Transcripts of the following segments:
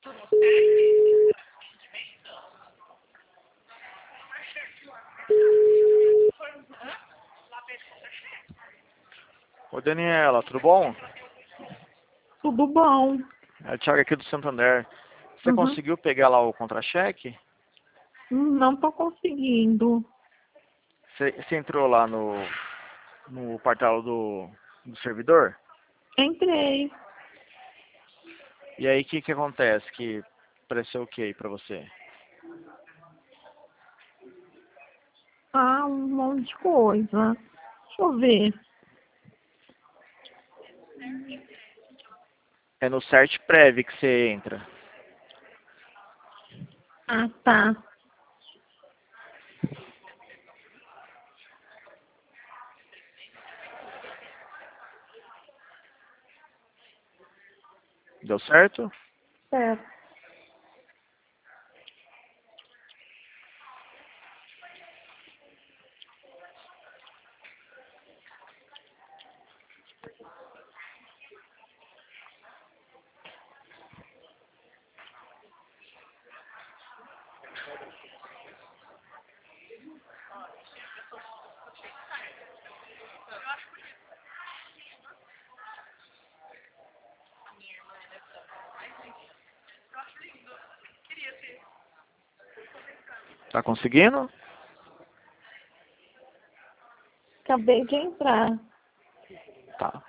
Oi, Daniela, tudo bom? Tudo bom. É o Thiago aqui do Santander. Você Uhum. conseguiu pegar lá o contra-cheque? Não tô conseguindo. Você entrou lá no portal do servidor? Entrei. E aí, o que acontece? Que apareceu o que aí pra você? Um monte de coisa. Deixa eu ver. É no site Prev que você entra. Ah, tá. Deu certo? Certo. Tá conseguindo? Acabei de entrar. Tá.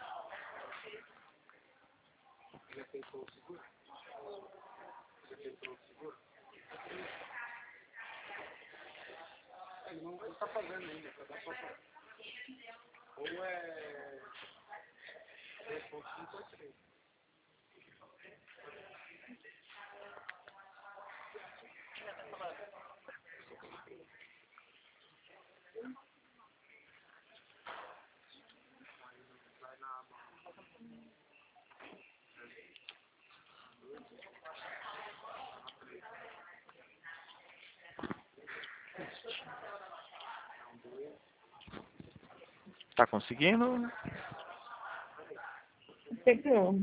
Tá conseguindo? Pegou.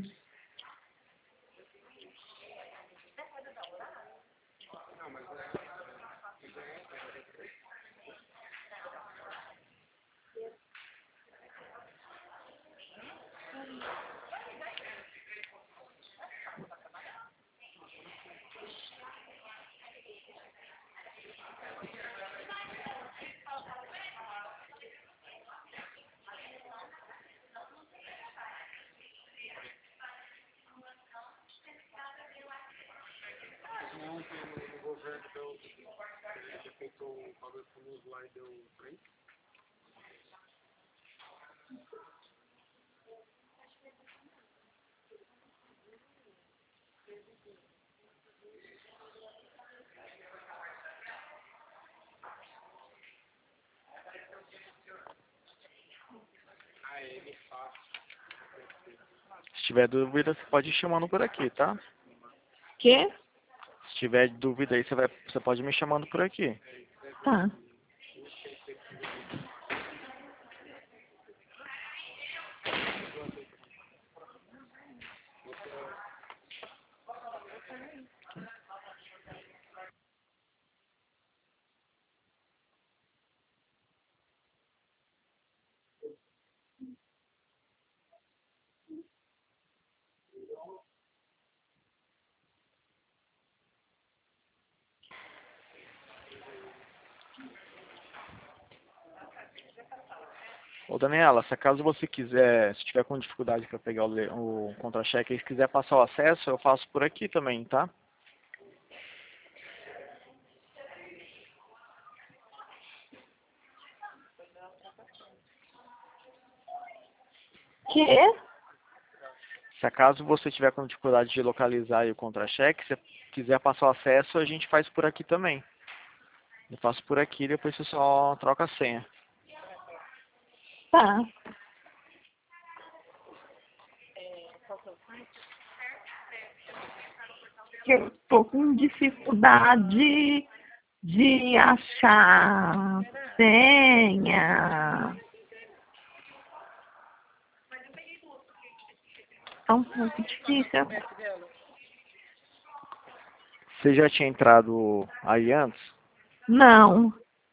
Se tiver dúvida, você pode ir chamando por aqui, tá? Quê? Se tiver dúvida aí, você pode me chamando por aqui. Tá. Ô Daniela, se acaso você quiser, se tiver com dificuldade para pegar o contra-cheque e se quiser passar o acesso, eu faço por aqui também, tá? Quê? Se acaso você tiver com dificuldade de localizar aí o contra-cheque, se quiser passar o acesso, a gente faz por aqui também. Eu faço por aqui, depois você só troca a senha. Tá. Eu tô com dificuldade de achar senha. Tá um pouco difícil. Você já tinha entrado aí antes? Não.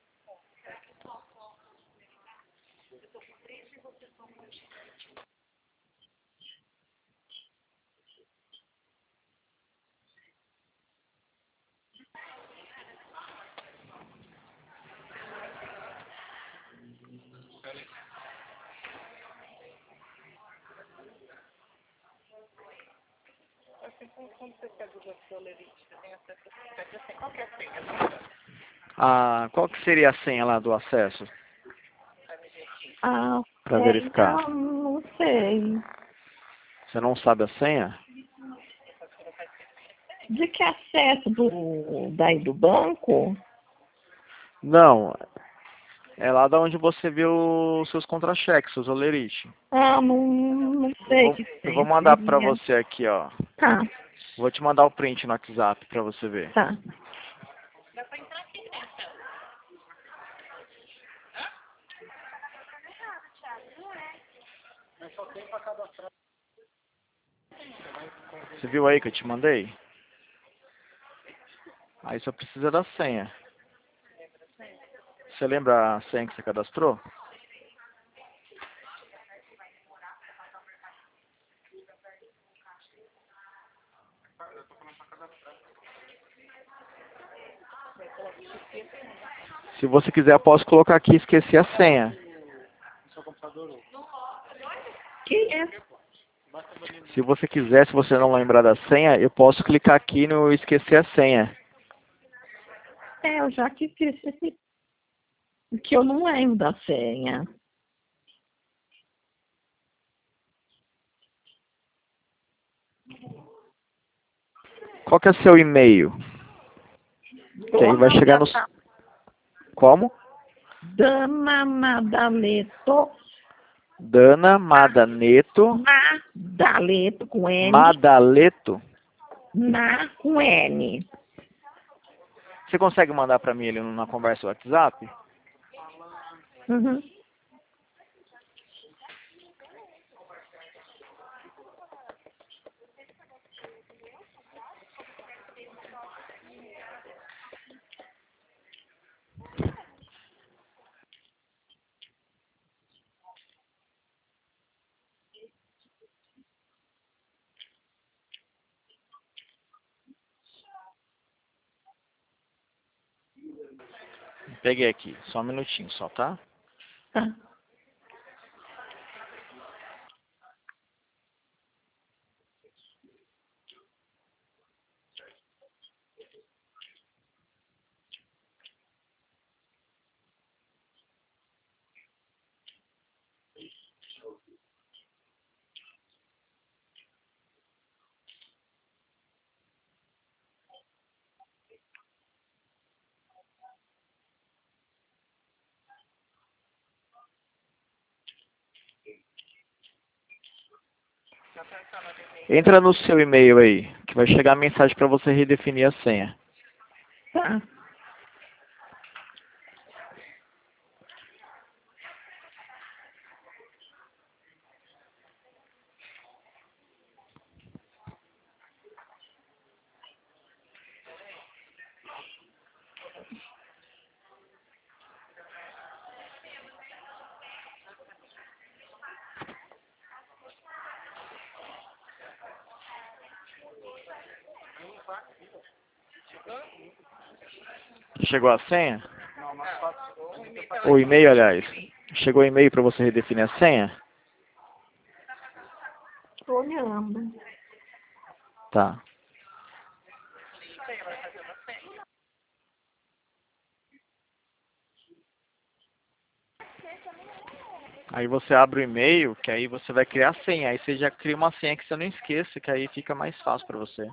Ah, qual que seria a senha lá do acesso? Ah, Para senha, verificar. não sei. Você não sabe a senha? De que acesso daí do banco? Não, é lá da onde você viu os seus contra-cheques, seus olerite. Ah, não Eu sei vou, que eu vou senha mandar pra seria. você aqui, ó. Tá, Vou te mandar o print no WhatsApp pra você ver. tá. Você viu aí que eu te mandei? Aí só precisa da senha. Você lembra a senha que você cadastrou? Se você quiser, eu posso colocar aqui e esquecer a senha. Que é? Se você quiser, se você não lembrar da senha, eu posso clicar aqui no esquecer a senha. É, eu já que fiz esse. Que eu não lembro da senha. Qual que é o seu e-mail? Que aí vai chegar nos... Como? Dana Madaleto. Dana Madaneto. Madaleto com N. Madaleto. Com N. Você consegue mandar pra mim ele na conversa WhatsApp? Uhum. Peguei aqui. Só um minutinho só, tá? Tá. Entra no seu e-mail aí, que vai chegar a mensagem pra você redefinir a senha. Tá. Chegou a senha? O e-mail, aliás. Chegou o e-mail pra você redefinir a senha? Tô olhando. Tá. Aí você abre o e-mail, que aí você vai criar a senha. Aí você já cria uma senha que você não esqueça, que aí fica mais fácil pra você.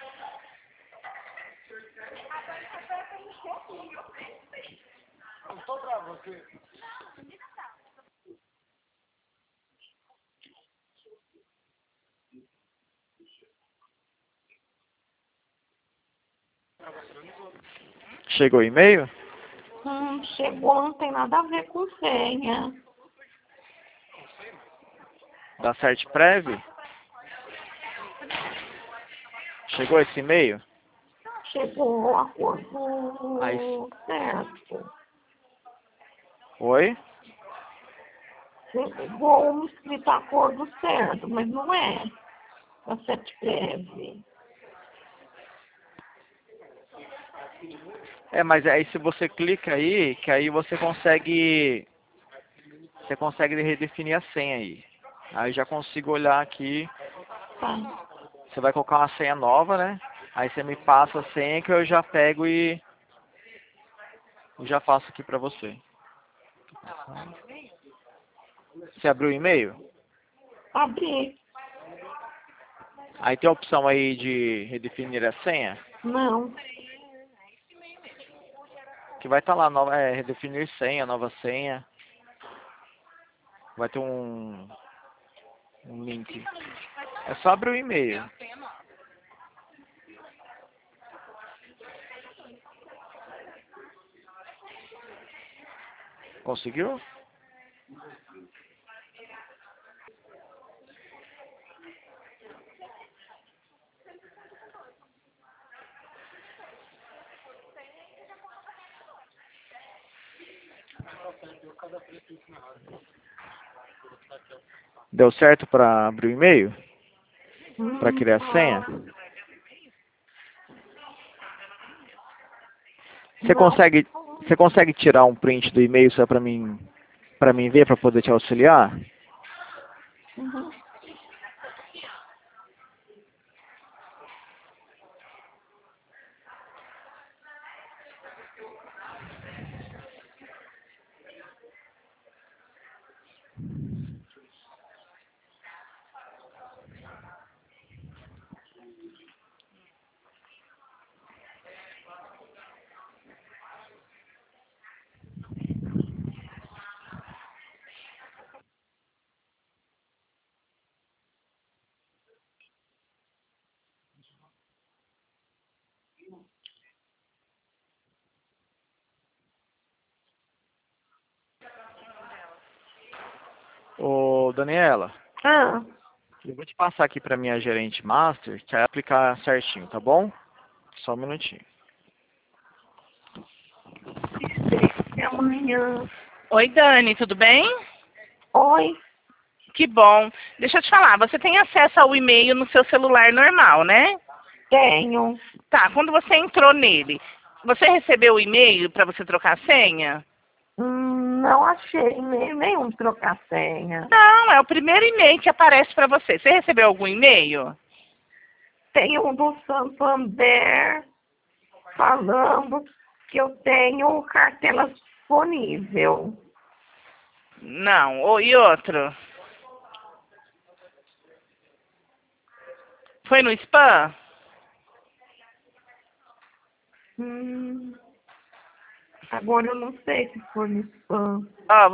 Chegou o e-mail? Chegou, não tem nada a ver com senha. Da CertPrev? Chegou esse e-mail? chegou o acordo Aí, certo. oi? Chegou escrito acordo certo, mas não é. A CETPREV. Mas aí se você clica aí, que aí você consegue redefinir a senha aí. Aí já consigo olhar aqui, Tá. você vai colocar uma senha nova, né? Aí você me passa a senha que eu já pego e já faço aqui pra você. Você abriu o e-mail? Abri. Aí tem a opção aí de redefinir a senha, Não. que vai estar lá, redefinir senha, nova senha. Vai ter um link. É só abrir o e-mail. Conseguiu? Deu certo para abrir o e-mail? Para criar a senha? Não. Você consegue tirar um print do e-mail só para mim ver, para poder te auxiliar? Uhum. Ô, Daniela, Ah, eu vou te passar aqui para minha gerente master, que vai aplicar certinho, tá bom? Só um minutinho. até amanhã. Oi, Dani, tudo bem? Oi. Que bom. Deixa eu te falar, você tem acesso ao e-mail no seu celular normal, né? Tenho. Tá, quando você entrou nele, você recebeu o e-mail para você trocar a senha? Não achei nenhum trocar senha. Não, é o primeiro e-mail que aparece para você. Você recebeu algum e-mail? Tem um do Santander falando que eu tenho cartela disponível. Não. E outro? Foi no spam? Hum, agora eu não sei se for no spam. Ó,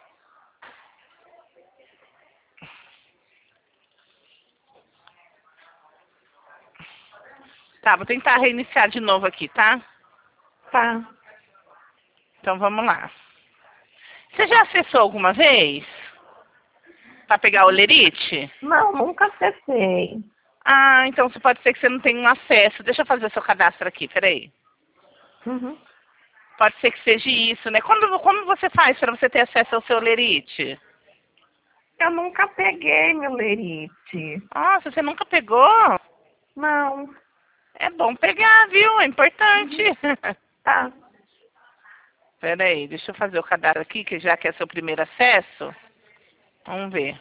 tá, vou tentar reiniciar de novo aqui, tá? Tá. Então vamos lá. Você já acessou alguma vez? Para pegar o lerite? Não, nunca acessei. Ah, então pode ser que você não tenha um acesso. Deixa eu fazer seu cadastro aqui, peraí. Uhum. Pode ser que seja isso, né? Como você faz para você ter acesso ao seu lerite? Eu nunca peguei meu lerite. Nossa, você nunca pegou? Não. É bom pegar, viu? É importante. Tá. Peraí, deixa eu fazer o cadastro aqui, que já que é seu primeiro acesso. Vamos ver.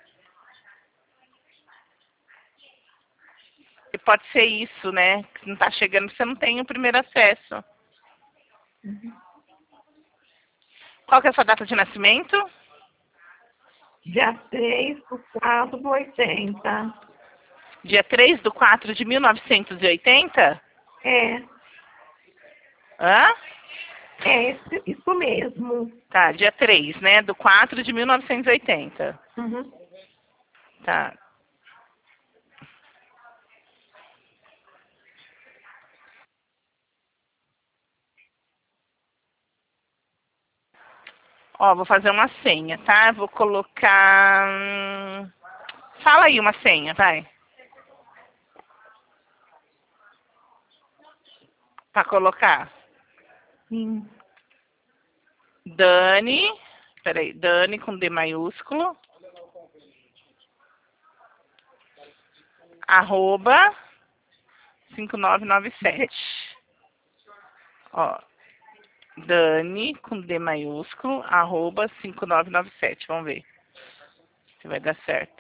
E pode ser isso, né? Que não tá chegando, você não tem o primeiro acesso. Qual que é a sua data de nascimento? Dia 3/4/80. Dia 3/4/1980? É. Hã? É isso mesmo. Tá, dia 3, né? Do 4/1980. Uhum. Tá. Ó, vou fazer uma senha, tá? Vou colocar... Fala aí uma senha, vai. Pra colocar. Sim. Dani. Peraí. Dani com D maiúsculo. @ 5997. Ó. Dani com D maiúsculo. @ 5997. Vamos ver se vai dar certo.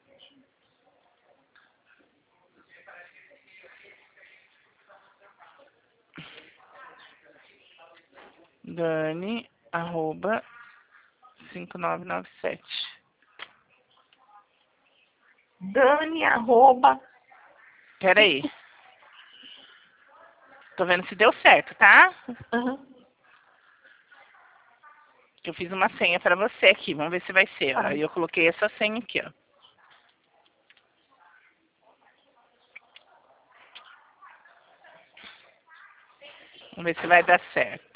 Dani, @ 5997. Dani, Peraí. Tô vendo se deu certo, tá? Aham. Que eu fiz uma senha pra você aqui. Vamos ver se vai ser. Ó. Tá. Aí eu coloquei essa senha aqui, ó. Vamos ver se vai dar certo.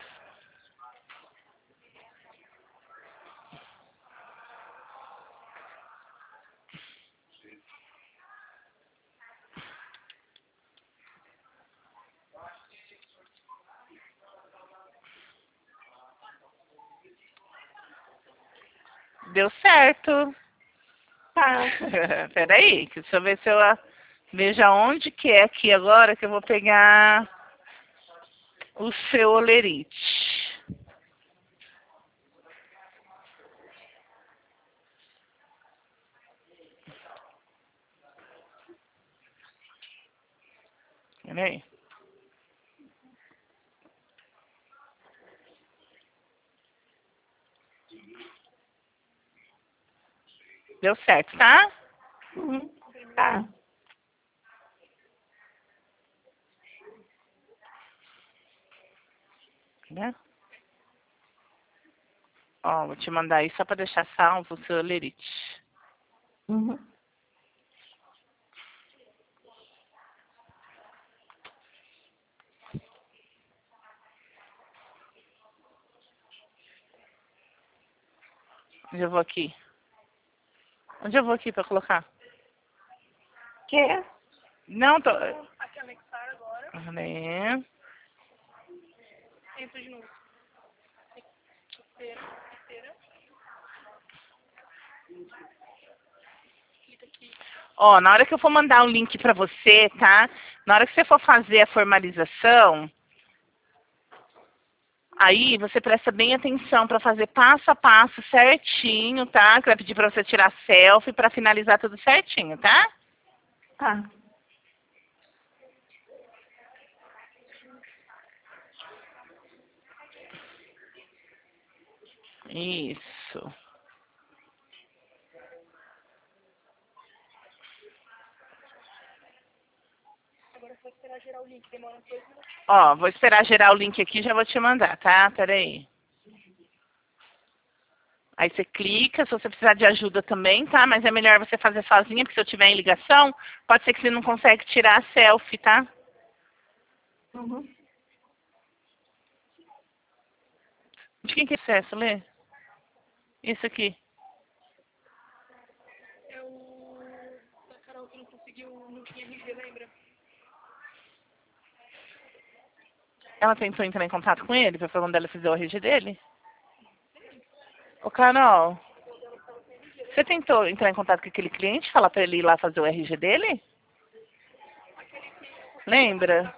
Deu certo. Tá. Peraí, deixa eu ver se eu vejo aonde que é aqui agora que eu vou pegar o seu olerite. Peraí. Deu certo, tá? Tá. Né? Ó, vou te mandar aí só pra deixar salvo o seu olerite. Uhum. Onde eu vou aqui? Onde eu vou aqui pra colocar? Quer? Não, tô... Aqui anexar agora. Peraí. Entra de novo. Esteira. Clica aqui. Ó, na hora que eu for mandar um link pra você, tá? Na hora que você for fazer a formalização, aí você presta bem atenção pra fazer passo a passo certinho, tá? Que vai pedir pra você tirar selfie pra finalizar tudo certinho, tá? Tá. Isso. Agora você vai esperar gerar o link. Demora uns 2 minutos. Ó, vou esperar gerar o link aqui e já vou te mandar, tá? Peraí. Aí você clica, se você precisar de ajuda também, tá? Mas é melhor você fazer sozinha, porque se eu tiver em ligação, pode ser que você não consegue tirar a selfie, tá? Uhum. De quem que é acesso, Lê? Isso aqui. É o da Carol que não conseguiu no RG, lembra? Ela tentou entrar em contato com ele pra falar onde ela fizer o RG dele? Ô, Carol, você tentou entrar em contato com aquele cliente, falar pra ele ir lá fazer o RG dele? Lembra?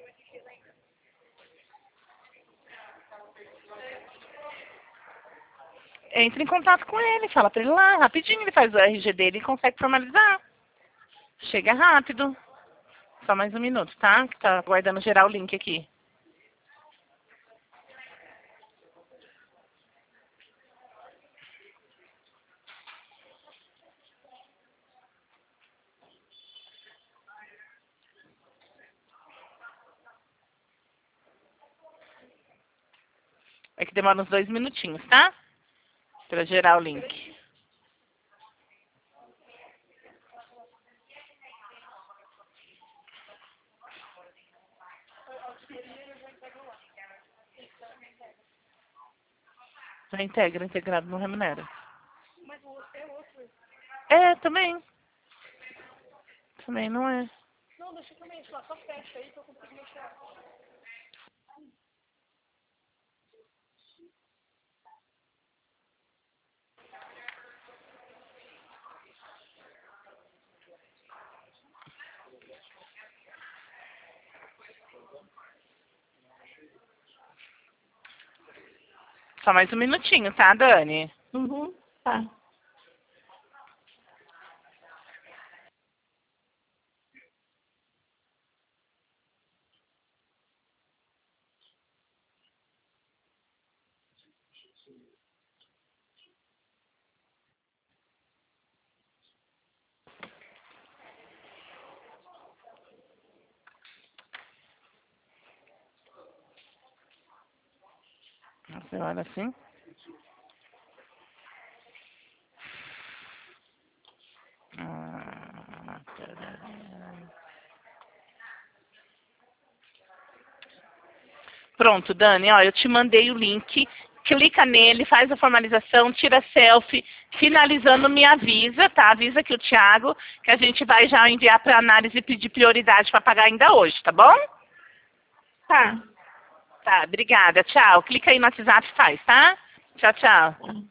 Entra em contato com ele, fala pra ele lá, rapidinho ele faz o RG dele e consegue formalizar. Chega rápido. Só mais um minuto, tá? Que tá aguardando gerar o link aqui. É que demora uns 2 minutinhos, tá? Pra gerar o link. Já integra, integrado não remunera. Mas o outro é outro. É, também. Também não é. Não, deixa eu também. Só fecha aí que eu consigo mexer. Só mais um minutinho, tá, Dani? Uhum, tá. Você olha assim. Pronto, Dani, ó, eu te mandei o link. Clica nele, faz a formalização, tira selfie, finalizando me avisa, tá? Avisa aqui o Thiago, que a gente vai já enviar para análise e pedir prioridade para pagar ainda hoje, tá bom? Tá. Tá, obrigada, tchau. Clica aí no WhatsApp e faz, tá? Tchau, tchau. Tá.